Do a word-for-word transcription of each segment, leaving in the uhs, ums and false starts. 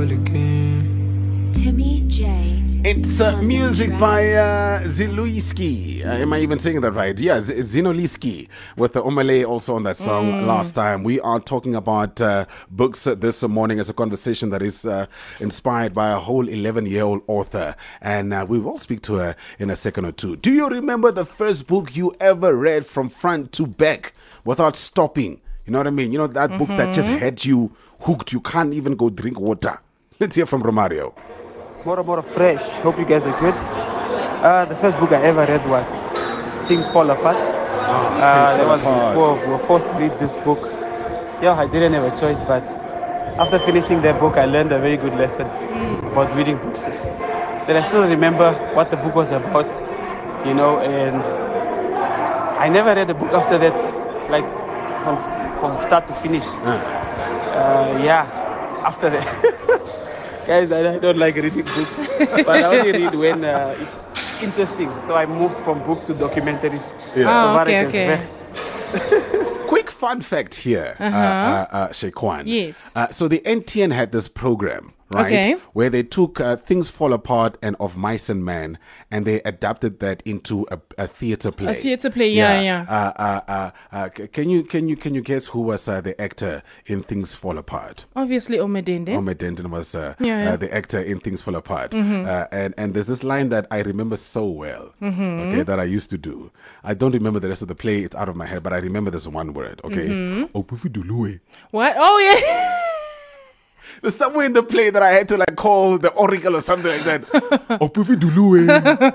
all again. Timmy J. It's uh, music by uh, Ziluiski. Uh, am I even saying that right? Yeah, Z- Zinoliski with the Omale also on that song Mm. last time. We are talking about uh, books uh, this morning as a conversation that is uh, inspired by a whole eleven-year-old author. And uh, we will speak to her in a second or two. Do you remember the first book you ever read from front to back without stopping? You know what I mean? You know, that mm-hmm. book that just had you hooked. You can't even go drink water. Let's hear from Romario. More and more fresh. Hope you guys are good. Uh, the first book I ever read was Things Fall Apart. Oh, uh, Things that Fall was Apart. before we were forced to read this book. Yeah, I didn't have a choice, but after finishing that book, I learned a very good lesson mm. about reading books. Then I still remember what the book was about, you know, and I never read a book after that, like from, from start to finish. Uh. Uh, yeah, after that. Guys, I don't like reading books, but I only read when uh, it's interesting. So I moved from books to documentaries. Yeah. So Oh, okay, okay. Quick fun fact here, Uh-huh. uh, uh, uh, Sheikwan. Yes. Uh, so the N T N had this program, right? Okay. Where they took uh, Things Fall Apart and Of Mice and Men, and they adapted that into a, a theater play. A theater play, yeah, yeah. Uh, uh, uh, uh, c- can you can you can you guess who was uh, the actor in Things Fall Apart? Obviously, Omedende. Omid Denton was uh, Yeah, yeah. Uh, the actor in Things Fall Apart. Mhm. Uh, and, and there's this line that I remember so well, Mhm. okay, that I used to do. I don't remember the rest of the play, it's out of my head, but I remember this one word, okay? Mhm. Opufidulue. What? Oh, yeah. There's somewhere in the play that I had to like call the oracle or something like that. Opufidulue.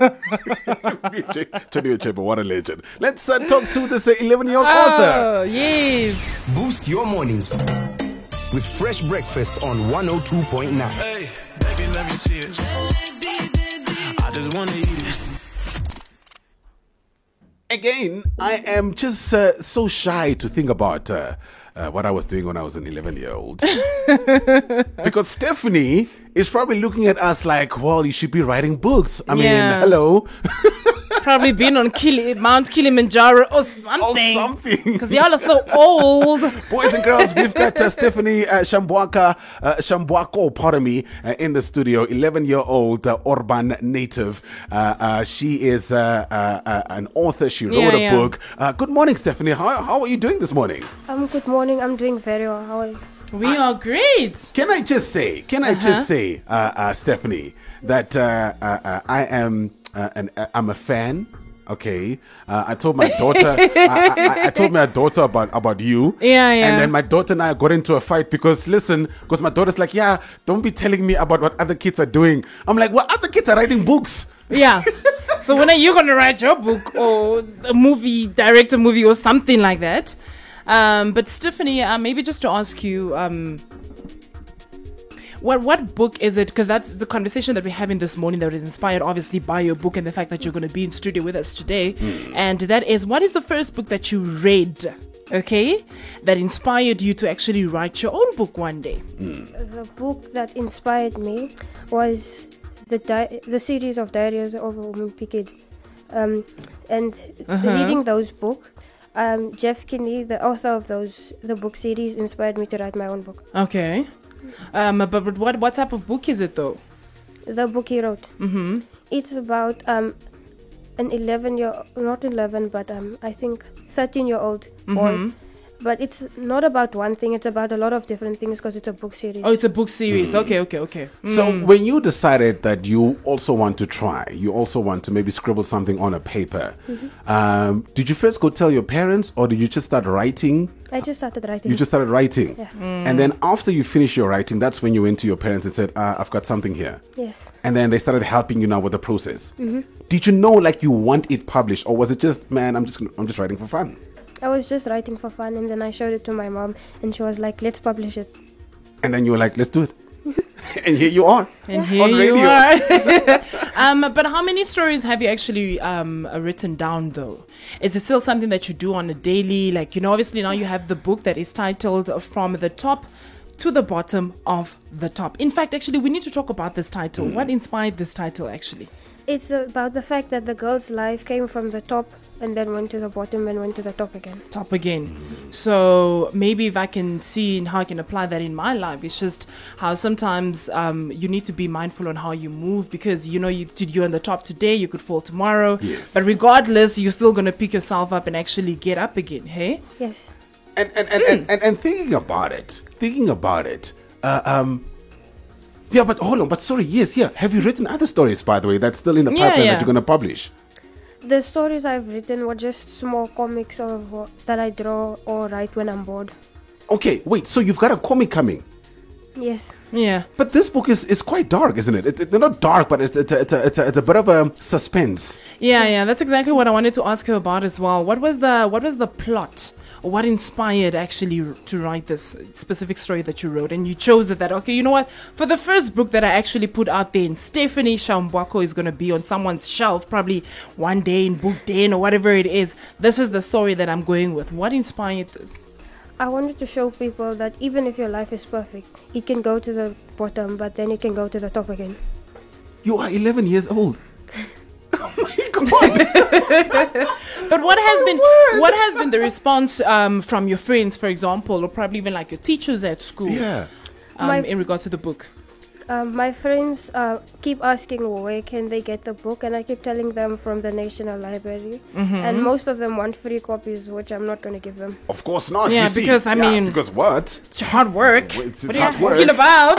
Tony Ochebe, what a legend. Let's uh, talk to this eleven-year-old Oh, author. yes. Boost your mornings with fresh breakfast on one oh two point nine. Hey, baby, let me see it. I just wanna eat it. Again, I am just uh, so shy to think about uh, uh, what I was doing when I was an eleven-year-old. Because Stephanie is probably looking at us like, well, you should be writing books. I Yeah. mean, hello. Probably been on Kili- Mount Kilimanjaro or something. something. Because y'all are so old. Boys and girls, we've got uh, Stephanie uh, Shambwaka, uh, Shambwako, pardon me, uh, in the studio, eleven-year-old uh, urban native. Uh, uh, she is uh, uh, uh, an author. She wrote Yeah, a yeah. book. Uh, good morning, Stephanie. How, how are you doing this morning? Um, good morning. I'm doing very well. How are you? We are great. Can I just say, can I Uh-huh. just say, uh, uh, Stephanie, that uh, uh, uh, I am uh, an, uh, I'm a fan. Okay, uh, I told my daughter, I, I, I told my daughter about about you. Yeah, yeah. And then my daughter and I got into a fight because listen, because my daughter's like, yeah, don't be telling me about what other kids are doing. I'm like, well, other kids are writing books. Yeah. So when are you going to write your book or a movie, direct a movie or something like that? Um, but Stephanie, uh, maybe just to ask you, um, what what book is it? Because that's the conversation that we're having this morning that is inspired obviously by your book and the fact that you're going to be in studio with us today. Mm. And that is, what is the first book that you read, okay, that inspired you to actually write your own book one day? Mm. The book that inspired me was the di- the series of Diaries of a Wimpy Kid. Um, and Uh-huh. reading those books, um, Jeff Kinney, the author of those the book series, inspired me to write my own book. Okay. Um, but, but what what type of book is it though? The book he wrote. Mm-hmm. It's about um, an eleven year, not eleven, but um, I think thirteen year old boy. Mhm. But it's not about one thing. It's about a lot of different things because it's a book series. Oh, it's a book series. Mm. Okay, okay, okay. So Mm. when you decided that you also want to try, you also want to maybe scribble something on a paper, Mhm. um, did you first go tell your parents or did you just start writing? I just started writing. You just started writing. Yeah. And then after you finished your writing, that's when you went to your parents and said, uh, I've got something here. Yes. And then they started helping you now with the process. Mhm. Did you know like you want it published or was it just, man, I'm just I'm just writing for fun? I was just writing for fun, and then I showed it to my mom, and she was like, "Let's publish it." And then you were like, let's do it. And here you are. And here on you radio. are. um, but how many stories have you actually um, uh, written down, though? Is it still something that you do on a daily? Like, you know, obviously now you have the book that is titled From the Top to the Bottom of the Top. In fact, actually, we need to talk about this title. Mm. What inspired this title, actually? It's about the fact that the girl's life came from the top and then went to the bottom and went to the top again. Top again. So maybe if I can see how I can apply that in my life, it's just how sometimes um, you need to be mindful on how you move, because you know you, you're on the top today, you could fall tomorrow. Yes. But regardless, you're still going to pick yourself up and actually get up again, hey? Yes. And and, and, and, and and thinking about it, thinking about it, uh, um, yeah, but hold on, but sorry, yes, yeah. Have you written other stories, by the way, that's still in the Yeah, pipeline yeah. that you're going to publish? The stories I've written were just small comics of uh, that I draw or write when I'm bored. Okay, wait, so you've got a comic coming. Yes. Yeah. But this book is, is quite dark, isn't it? It, it? They're not dark, but it's, it's, a, it's, a, it's, a, it's a bit of a suspense. Yeah, yeah, that's exactly what I wanted to ask her about as well. What was the what was the plot? Or what inspired actually r- to write this specific story that you wrote? And you chose it that, okay, you know what? For the first book that I actually put out there, and Stephanie Shambwako is going to be on someone's shelf probably one day in Book Den or whatever it is. This is the story that I'm going with. What inspired this? I wanted to show people that even if your life is perfect, it can go to the bottom, but then it can go to the top again. You are eleven years old. Oh my God. But what has Oh, been word. what has been the response um, from your friends, for example, or probably even like your teachers at school, Yeah. um, My- in regards to the book? Um, my friends uh, keep asking where can they get the book, and I keep telling them from the National Library. Mm-hmm. And most of them want free copies, which I'm not going to give them. Of course not. Yeah, you see. because, I Yeah, mean- Because what? It's hard work. Well, it's- what it's are you hard work. talking about?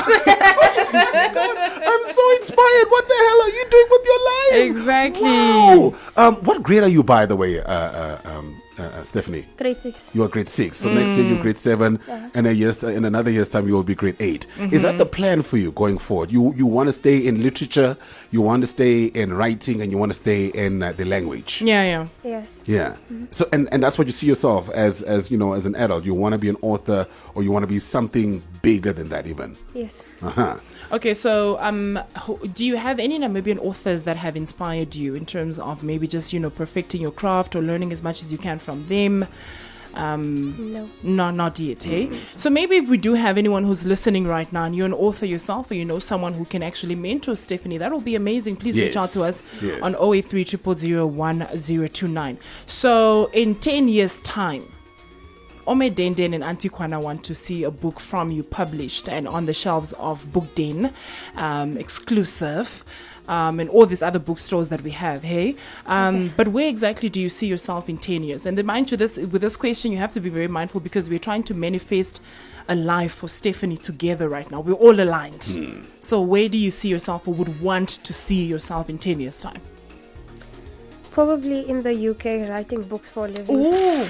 I'm so inspired. What the hell are you doing with your life? Exactly. Wow. Um, what grade are you, by the way, uh, uh, um, uh, uh, Stephanie? Grade six. You are grade six. So next year you're grade seven, and a year's, in another year's time you will be grade 8 Is that the plan for you going forward? You you want to stay in literature, you want to stay in writing, and you want to stay in uh, the language. Yeah, yeah. Yes. Yeah. So and, and that's what you see yourself as as you know as an adult. You want to be an author, or you want to be something bigger than that even. Yes. Uh huh. Okay, so um, ho- do you have any Namibian authors that have inspired you in terms of maybe just, you know, perfecting your craft or learning as much as you can from them? Um, No. no, not yet, hey? So maybe if we do have anyone who's listening right now and you're an author yourself, or you know someone who can actually mentor Stephanie, that will be amazing. Please reach out Yes. to us Yes. on zero eight three zero zero zero one zero two nine. So in ten years' time, Ome Denden and Auntie Kwana want to see a book from you published and on the shelves of Book Den, um, exclusive, um, and all these other bookstores that we have, hey? Um, but where exactly do you see yourself in ten years? And then mind you, this, with this question, you have to be very mindful because we're trying to manifest a life for Stephanie together right now. We're all aligned. So where do you see yourself or would want to see yourself in ten years' time? Probably in the U K writing books for a living. Ooh.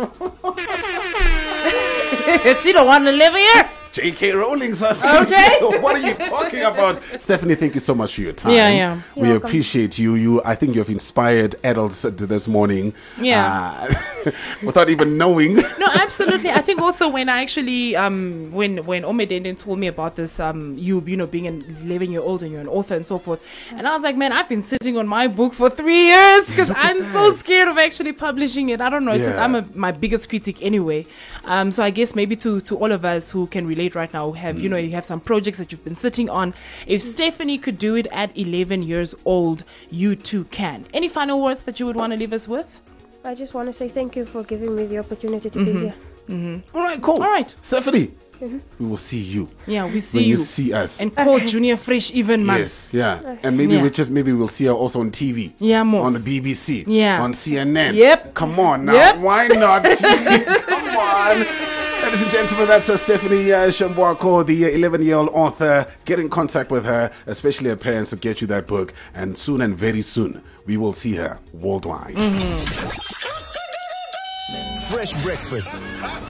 She don't want to live here. J K Rowling, son. Okay. What are you talking about? Stephanie, thank you so much for your time. Yeah, yeah. We You're welcome. appreciate you. You, I think you've inspired adults to this morning. Yeah. Uh, without even knowing. No, absolutely. I think also when I actually um when when Omedenden told me about this um you you know being an eleven year old and you're an author and so forth, and I was like, man, I've been sitting on my book for three years because I'm so scared of actually publishing it. I don't know. It's just Yeah. I'm a, my biggest critic anyway. Um, so I guess maybe to to all of us who can relate right now, who have you know you have some projects that you've been sitting on. If Stephanie could do it at eleven years old, you too can. Any final words that you would want to leave us with? I just want to say thank you for giving me the opportunity to Mm-hmm. be here. All right, cool. All right. Stephanie, we will see you Yeah, we see when you, you. see us. And call Junior Fresh even, man. Yes, yeah. And maybe Yeah. we just maybe we'll see her also on T V. Yeah, most. On the B B C. Yeah. On C N N. Yep. Come on now. Yep. Why not? Come on. Ladies and gentlemen, that's uh, Stephanie uh, Shambwako, the eleven-year-old author. Get in contact with her, especially her parents, to get you that book. And soon and very soon, we will see her worldwide. Fresh breakfast.